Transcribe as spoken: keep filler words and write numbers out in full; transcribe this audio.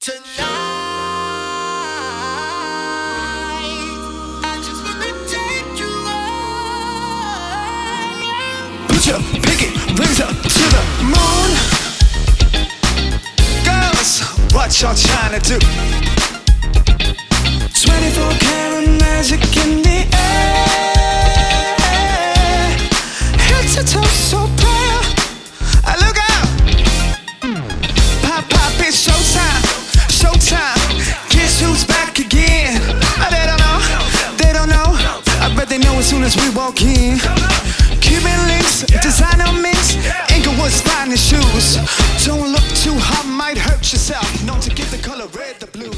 Tonight, I just wanna take you home. Put your pinky rings up to the moon. Girls, what y'all trying to do? Twenty-four karat magic in the air. Head to toe so pale. I look out. Pop, pop, it's showtime. Showtime. Guess who's back again? Oh, they don't know. They don't know. I bet they know as soon as we walk in. Cuban links, designer mix, Inglewood's finest shoes. Don't look too hot, might hurt yourself. Known to give the color red the blue.